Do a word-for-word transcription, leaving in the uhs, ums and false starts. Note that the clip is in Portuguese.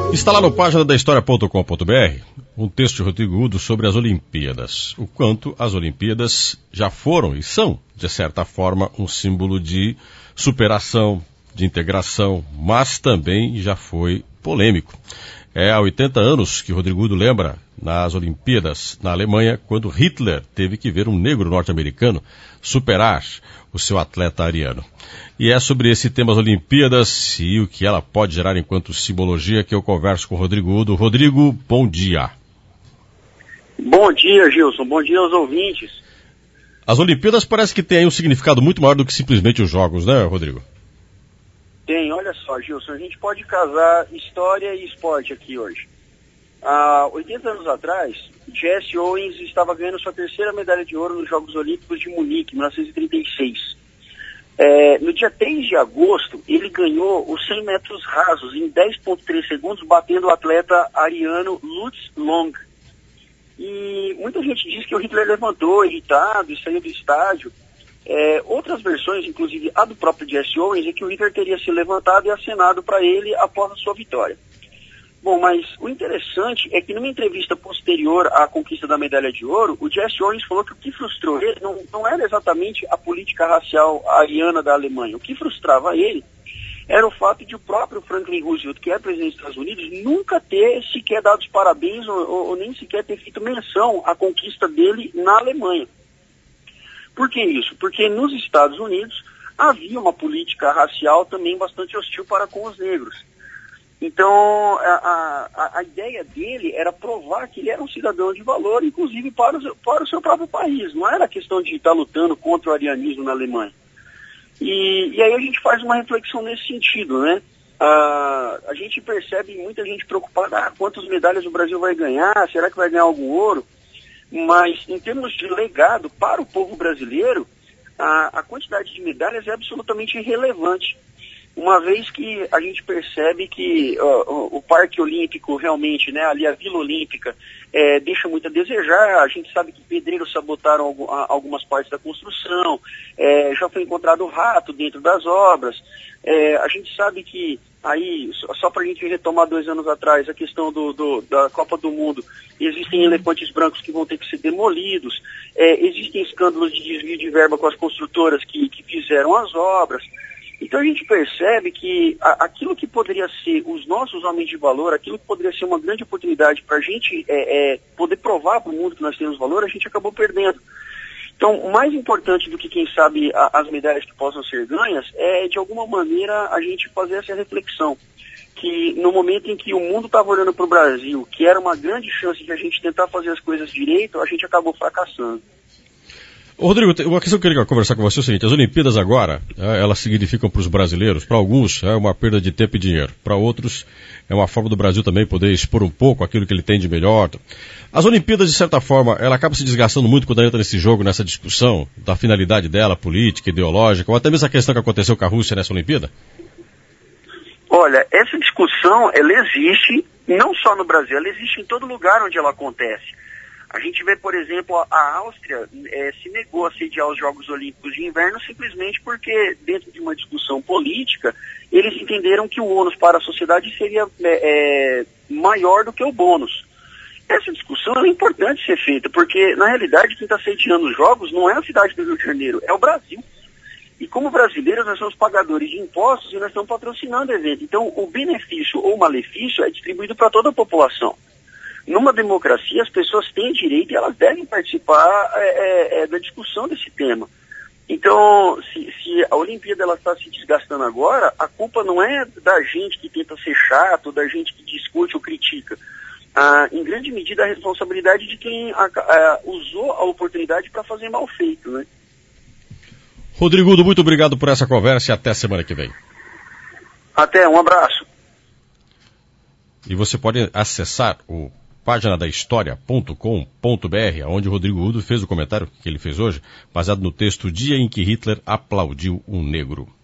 Está lá no página da história ponto com ponto br um texto de Rodrigo Udo sobre as Olimpíadas. O quanto as Olimpíadas já foram e são, de certa forma, um símbolo de superação, de integração, mas também já foi polêmico. É há oitenta anos que Rodrigo Udo lembra nas Olimpíadas na Alemanha, quando Hitler teve que ver um negro norte-americano superar o seu atleta ariano. E é sobre esse tema, as Olimpíadas e o que ela pode gerar enquanto simbologia, que eu converso com Rodrigo Udo. Rodrigo, bom dia. Bom dia, Gilson. Bom dia aos ouvintes. As Olimpíadas parece que têm um significado muito maior do que simplesmente os Jogos, né, Rodrigo? Tem, olha só, Gilson, a gente pode casar história e esporte aqui hoje. Há oitenta anos atrás, Jesse Owens estava ganhando sua terceira medalha de ouro nos Jogos Olímpicos de Munique, mil novecentos e trinta e seis. É, no dia três de agosto, ele ganhou os cem metros rasos em dez vírgula três segundos, batendo o atleta ariano Lutz Long. E muita gente diz que o Hitler levantou, irritado, e saiu do estádio. É, outras versões, inclusive a do próprio Jesse Owens, é que o Hitler teria se levantado e acenado para ele após a sua vitória. Bom, mas o interessante é que numa entrevista posterior à conquista da medalha de ouro, o Jesse Owens falou que o que frustrou ele não, não era exatamente a política racial ariana da Alemanha. O que frustrava ele era o fato de o próprio Franklin Roosevelt, que é presidente dos Estados Unidos, nunca ter sequer dado os parabéns ou, ou, ou nem sequer ter feito menção à conquista dele na Alemanha. Por que isso? Porque nos Estados Unidos havia uma política racial também bastante hostil para com os negros. Então, a, a, a ideia dele era provar que ele era um cidadão de valor, inclusive para o, para o seu próprio país. Não era questão de estar lutando contra o arianismo na Alemanha. E, e aí a gente faz uma reflexão nesse sentido, né? Ah, a gente percebe muita gente preocupada, ah, quantas medalhas o Brasil vai ganhar, será que vai ganhar algum ouro? Mas em termos de legado para o povo brasileiro, a, a quantidade de medalhas é absolutamente irrelevante. Uma vez que a gente percebe que uh, o, o Parque Olímpico realmente, né, ali a Vila Olímpica, é, deixa muito a desejar. A gente sabe que pedreiros sabotaram algum, a, algumas partes da construção, é, já foi encontrado rato dentro das obras. É, a gente sabe que aí, só, só para a gente retomar dois anos atrás, a questão do, do, da Copa do Mundo, existem elefantes brancos que vão ter que ser demolidos, é, existem escândalos de desvio de verba com as construtoras que, que fizeram as obras. Então a gente percebe que a, aquilo que poderia ser os nossos homens de valor, aquilo que poderia ser uma grande oportunidade para a gente é, é, poder provar para o mundo que nós temos valor, a gente acabou perdendo. Então, o mais importante do que, quem sabe, a, as medalhas que possam ser ganhas é, de alguma maneira, a gente fazer essa reflexão. Que no momento em que o mundo estava olhando para o Brasil, que era uma grande chance de a gente tentar fazer as coisas direito, a gente acabou fracassando. Ô, Rodrigo, uma questão que eu queria conversar com você é o seguinte: as Olimpíadas agora, elas significam para os brasileiros, para alguns é uma perda de tempo e dinheiro, para outros é uma forma do Brasil também poder expor um pouco aquilo que ele tem de melhor. As Olimpíadas, de certa forma, ela acaba se desgastando muito quando entra nesse jogo, nessa discussão da finalidade dela, política, ideológica, ou até mesmo a questão que aconteceu com a Rússia nessa Olimpíada? Olha, essa discussão, ela existe não só no Brasil, ela existe em todo lugar onde ela acontece. A gente vê, por exemplo, a Áustria é, se negou a sediar os Jogos Olímpicos de Inverno simplesmente porque, dentro de uma discussão política, eles entenderam que o ônus para a sociedade seria é, é, maior do que o bônus. Essa discussão é importante ser feita, porque, na realidade, quem está sediando os Jogos não é a cidade do Rio de Janeiro, é o Brasil. E como brasileiros, nós somos pagadores de impostos e nós estamos patrocinando o evento. Então, o benefício ou malefício é distribuído para toda a população. Numa democracia, as pessoas têm direito e elas devem participar é, é, da discussão desse tema. Então, se, se a Olimpíada está se desgastando agora, a culpa não é da gente que tenta ser chato, da gente que discute ou critica. Ah, em grande medida, a responsabilidade de quem a, a, usou a oportunidade para fazer mal feito, né? Rodrigo Udo, muito obrigado por essa conversa e até semana que vem. Até, um abraço. E você pode acessar o página da história ponto com ponto br, onde o Rodrigo Udo fez o comentário que ele fez hoje, baseado no texto Dia em que Hitler aplaudiu um negro.